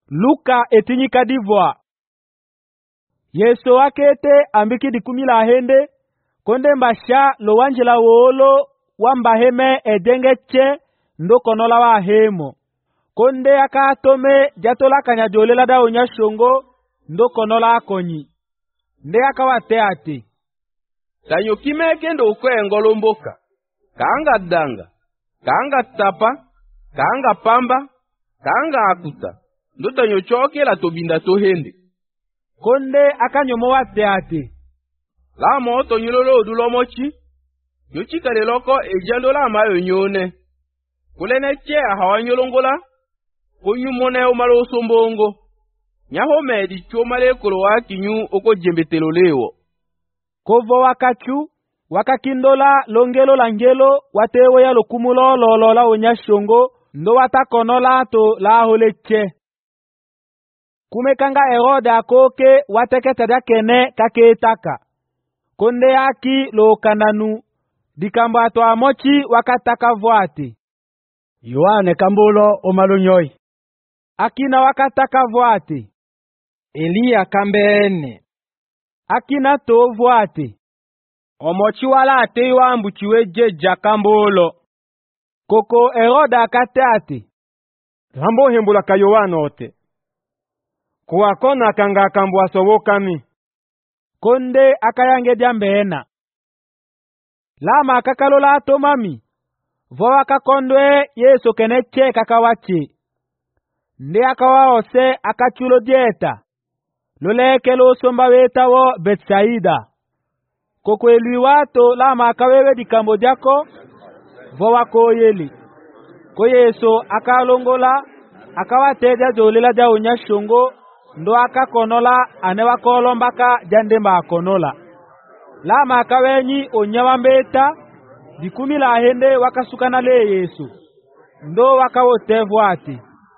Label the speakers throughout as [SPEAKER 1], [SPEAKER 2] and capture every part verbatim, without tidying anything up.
[SPEAKER 1] Luka etinyika divwa. Yesu wakete ambiki dikumi la hende, konde mbasha lo wanjila wolo wambaheme edengeche ndo konola wa hemo. Konde akatome jatola kanyajolela da onyashongo ndo konola akonyi. Nde akawate ati.
[SPEAKER 2] Tanyo kimeke ndo ukwe ngolomboka. Kaanga danga. Kaanga tapa. Kaanga pamba. Kaanga akuta. Ndo tanyo choke la tobinda to hende.
[SPEAKER 1] Konde akanyomo wate ati.
[SPEAKER 2] La moto nyololo odulomochi. Nyochika leloko ejando la mayo nyone. Kulene che hawanyolongola. Kunyumone umalo sombongo. Nyaho medi chomale kulowa kinyu oko jembetelo lewo.
[SPEAKER 1] Kovo wakachu, wakakindola longelo langelo, watewe ya lokumulo lolola onyashongo, ndo watakonola to la holeche. Kumekanga Herode akoke watekete dakene kaketaka. Konde aki lo kananu, dikambo ato amochi wakataka voati.
[SPEAKER 3] Yohane kambulo omalonyoi.
[SPEAKER 1] Akina wakataka voati.
[SPEAKER 3] Eliya kambene.
[SPEAKER 1] Akina to voati.
[SPEAKER 3] Omochi wala ate wambuchiwe jeja kambulo.
[SPEAKER 1] Koko Herode akate ati.
[SPEAKER 3] Lambo hembula ka Yohane ote. Kuwakona kanga akambu asobokami.
[SPEAKER 1] Konde akayange diambena. Lama akakalola atomami. Vowa kakondwe Yesu keneche kakawachi. Nde akawaose akachulo dieta. Loleke lo somba weta wo Betsaida. Koko elui wato lama akawewe dikambo jako. Vowa koyeli. Ko Yesu akalongola. Akawateja jolela ja onyashongo. Ndo akakonola anewa kolombaka jandemba akonola. Lama akawenyi onyawambeta. Dikumi la hende wakasukana le Yesu. Ndo wakawotevu ati.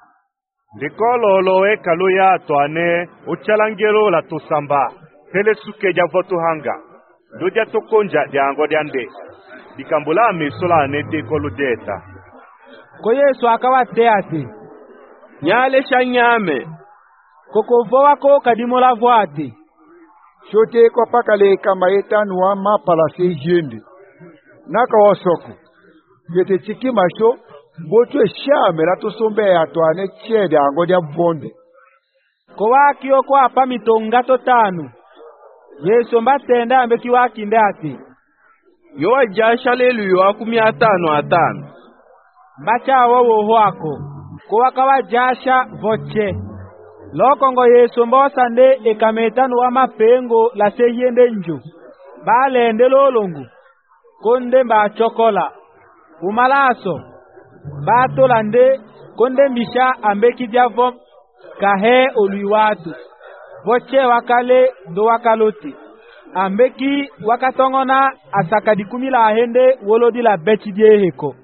[SPEAKER 4] Ndikololo eka luya toane uchalangelo la tusamba. Hele suke javotu hanga. Ndoja tokonja diango diande. Dikambula misola nete kolu deta.
[SPEAKER 1] Ko Yesu akawate ati.
[SPEAKER 2] Nyale shanyame.
[SPEAKER 1] Koko vowa ko kadimola voati.
[SPEAKER 5] Shote kwa pakale kama etanu wa mapala se jende. Naka wasoko. Yete chiki masho. Botu eshame la tusombe ya toane chede angodia vonde.
[SPEAKER 1] Ko waki oko apa mitongato tanu. Yesu mbatenda ambeki waki ndati.
[SPEAKER 2] Yowa jasha lelu yowa kumi atano atano.
[SPEAKER 1] Mbacha wawo wako. Ko wakawa jasha voche. Lokongo Yesu mbosa nde ekametanu wa mapengo la seyende nju. Balende lolongu. Konde mba chokola. Umalaso. Bato lande. Konde mbisha ambeki diavom. Kahe oluiwatu. Voche wakale do wakaloti. Ambeki wakatongona asakadikumi la hende wolodi la beti dieheko.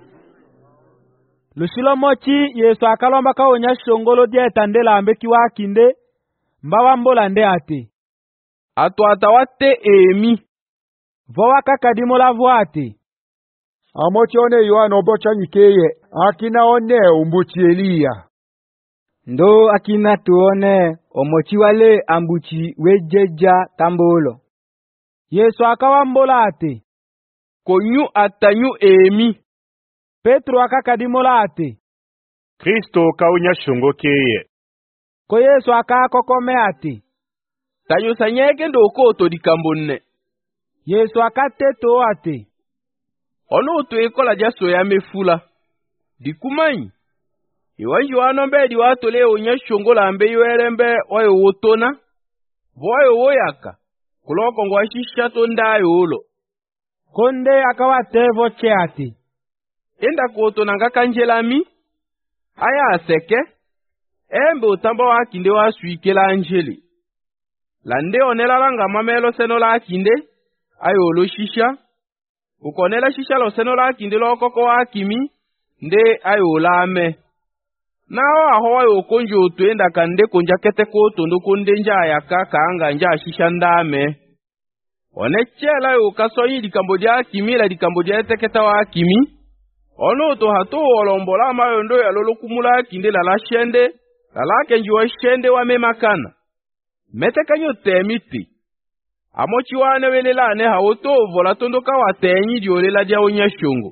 [SPEAKER 1] Lusilo mochi Yesu akalomba ka onyashongolo dieta ndela ambeki wakinde. Mbawa mbola nde ate.
[SPEAKER 2] Ato atawate emi.
[SPEAKER 1] Vowa kakadimola voate.
[SPEAKER 5] Amochi one Yohane obocha nyikeye. Akina one umbuchi Eliya.
[SPEAKER 3] Ndo akina tuone omochi wale ambuchi wejeja tambolo.
[SPEAKER 1] Yesu akawambola ate.
[SPEAKER 2] Konyu atanyu emi.
[SPEAKER 1] Petro akakadimola ate.
[SPEAKER 4] Kristo kaunya shongo keye.
[SPEAKER 1] Ko Yesu akakokome ate.
[SPEAKER 2] Tanyo sanyeke ndo koto dikambonne.
[SPEAKER 1] Yesu akateto ate.
[SPEAKER 2] Ono utu ekola jaso ya mefula. Dikumanyi. Iwanju wanombe di watu le onyashongo la ambe yuerembe oyo wotona. Voyo woyaka. Kuloko ngwashisha tondayo ulo.
[SPEAKER 1] Konde akawatevo che ati.
[SPEAKER 2] Enda koto nanga kanjelami. Aya aseke. Embe utamba wakinde wa suike la anjeli. Lande onela langa mamelo seno la akinde. Ayo ulo shisha. Ukonela shisha lo seno la akinde lo koko wakimi. Nde ayo ulame. Nao ahoa yo konjo utuenda kande konja kete koto ndo konde nja ya kaka anga nja shisha ndame. Onechela yo kasonyi di Cambodia kimila di Cambodia teketa wa kimi. Ono to hato olombola mayo ndo ya lolo kumula kinde la la shende. lalake njuwa shende wa memakana mete kanyo temiti amochi wane welelane hawoto vola tondoka watenyi diolela dia onyashungu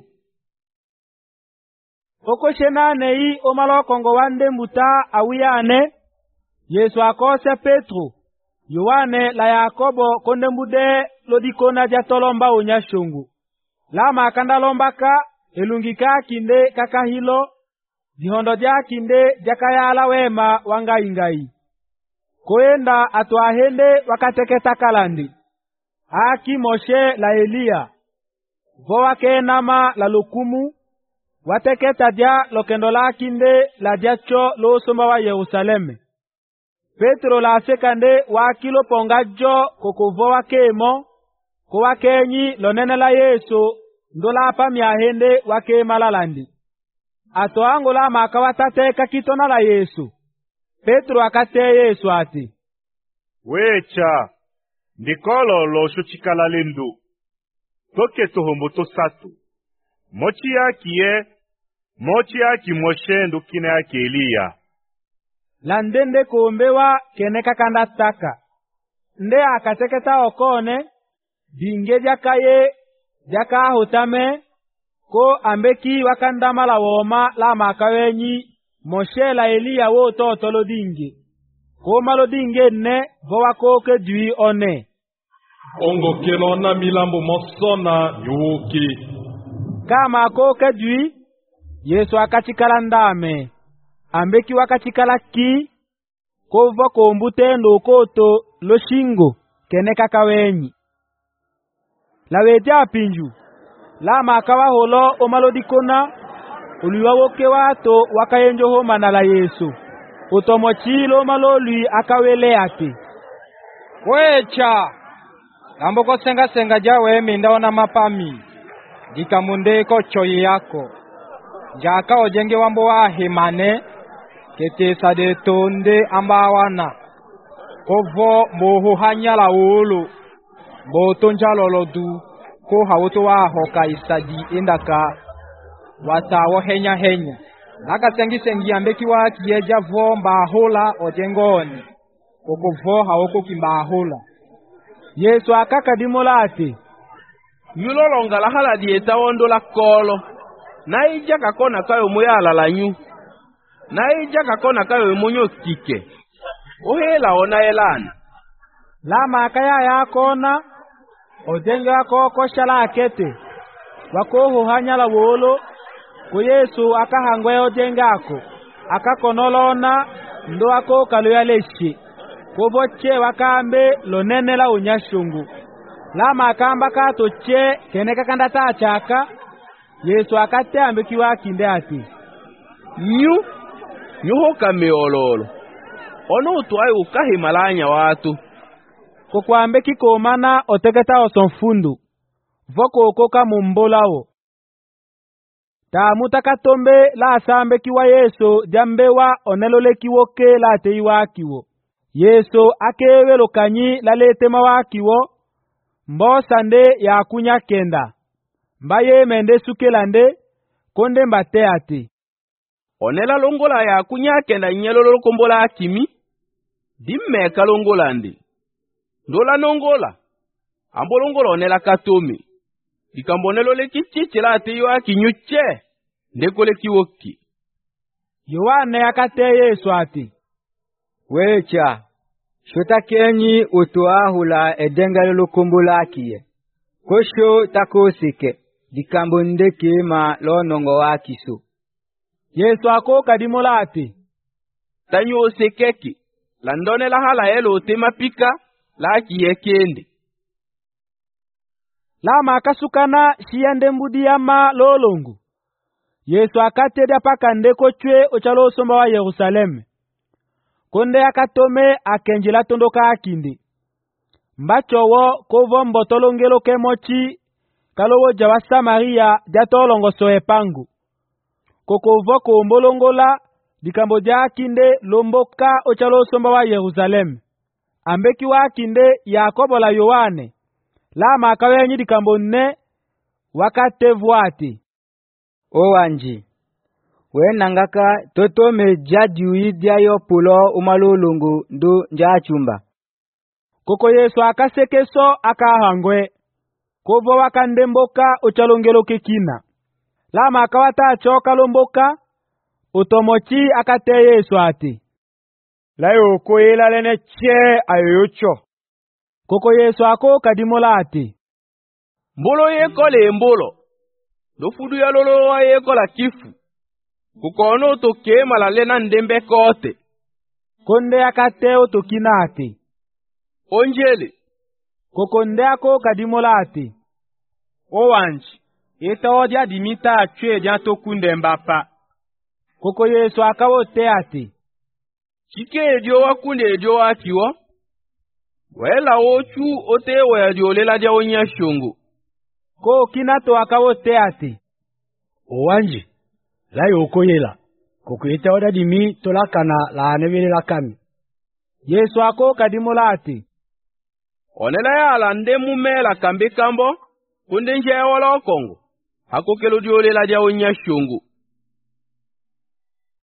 [SPEAKER 1] oko shenane yi omalokongo wande mbuta awiyane Yesu akose Petro Yohane la Yakobo konde mbude lodikona dia tolomba onyashungu la makanda lombaka elungika kinde kakahilo dihondo dia kinde jakayala wema wangaingai koenda atwahende wakateketa kalandi aki Moshe la Elia voa kenama la lukumu wateketa dia lokendo la kinde la diacho lo soma wa Yerusaleme Petro la sekande wa kilo pongajo kokovoa kemo ko wakenyi lonene la Yesu ndola pa miahende wake malalandi ato ango la makawatateka kitona la Yesu Petro akate Yesu ati
[SPEAKER 4] wecha ndikolo lo shuchikala lindu toke tohombo to satu mochi yaki ye mochi yaki Moshe ndukine yaki Elia
[SPEAKER 1] landende kuombewa keneka kandataka nde akateketa okone dinge jakaye jaka hutame ko ambeki wakandama la woma la makawenyi Moshe la Elia wo totolo dinge ko malo dinge ne vowa koke dwi one
[SPEAKER 6] ongo kelona milambo mosona yuki
[SPEAKER 1] kama koke dwi Yesu akachikala ndame ambeki wakachikala ki kova kombute ndokoto loshingo keneka kawenyi laweti apinju la makawa holo omalodikona uliwawoke wato wakayenjo homa na la Yesu utomochilo malolwi akawele ati
[SPEAKER 3] wecha amboko senga senga jawe mindaona mapami dikamundeko choyi yako jaka ojenge wambo wa himane kete sade tonde ambawana kovo mohu hanyala ulu botonja lolodu ko hawoto wa hoka isadi endaka watawo henya henya naka sengi sengi ambeki wa kieja vo mbahola ojengoni kokovo hawoko kimbahola
[SPEAKER 1] Yesu akakadimola ati
[SPEAKER 2] yulolonga la hala dieta wondo la kolo na ija kakona kayo muyala la nyu na ija kakona kayo munyo kike ohela ona elana
[SPEAKER 1] la makaya yakona ojenge wako koshala akete wako hanyala wolo ko Yesu akahangwe ojenge ako akakonolona ndo ako kaloya leshe koboche wakambe lonene la unyashungu la makamba katoche keneka kanda tachaka Yesu akate ambekiwa kinde ati
[SPEAKER 2] nyu nyuho kameololo ono utwaye ukahimalanya watu
[SPEAKER 1] kokwambe kikomana oteketa osonfundu voko okoka mumbolawo tamuta katombe la sambe kiwa Yesu jambewa onelole kiwoke la teiwa kiwo Yesu akewe lokanyi la letema wa kiwo mbosande ya kunya kenda mbaye mende sukelande konde mbate ati
[SPEAKER 2] onela longola ya kunya kenda nyelolo kombola akimi dimmeka longola ndi ndola nongola ambolongola onela katome ikambonelo le kichichi la atiyo akinyuche ndekole kiwoki
[SPEAKER 1] Yohane akate Yesu ati
[SPEAKER 3] wecha shota kenyi utuahula edengalo lukumbula akiye kosho takosike dikambo ndeke ma lonongo wakiso
[SPEAKER 1] Yesu akoka dimola ati
[SPEAKER 2] tanyo sekeki landone la hala elo tema pika la kiyekende
[SPEAKER 1] la makasukana shiyande mbudi ya ma lolongu Yesu akateda paka ndeko chwe ochalo somba wa Yerusaleme konde akatome akenjila tondoka akindi mbachowo kovo mbotolongelo kemochi kalowo jawa Samaria jatolongo soe pangu kokovo kombolongola dikambo ja akinde lomboka ochalo somba wa Yerusaleme ambeki wa akinde Yakobo la Yohane la makawenyi dikambo nne wakatevwati
[SPEAKER 3] owanji
[SPEAKER 1] wenangaka toto meja diwi dia yo pulo umalulungu ndu nja chumba. Koko Yesu akasekeso akahangwe. Kuvo wakandemboka uchalongelo kekina. Lama akawata choka lomboka. Utomochi akate Yesu ati.
[SPEAKER 3] Layo koyela lene che ayoyocho.
[SPEAKER 1] Koko Yesu ako kadimola ati.
[SPEAKER 2] Mbolo yeko le mbolo. Dofudu ya lolo wa yeko la kifu. Kukono toke malalena ndembe kote.
[SPEAKER 1] Konde akate utokina ati.
[SPEAKER 2] Onjele.
[SPEAKER 1] Koko nde ako kadimola ati.
[SPEAKER 3] Owanji. Eta odia dimita achwe dia tokunde mbapa.
[SPEAKER 1] Koko Yesu akawote ati.
[SPEAKER 2] Chike edio wakunde edio wakiwa. Wela ochu ote wedio lela dia onya shungu.
[SPEAKER 1] Ko kinato akawote ati.
[SPEAKER 7] Owanji. Layo okoyela. Koko eta oda dimi tolakana la anevele la kami.
[SPEAKER 1] Yesu ako kadimola ati.
[SPEAKER 2] Onela ya alande mumela kambi kambo. Kunde nje ya wala okongo. Hako kelo dio lela dia onya shungu.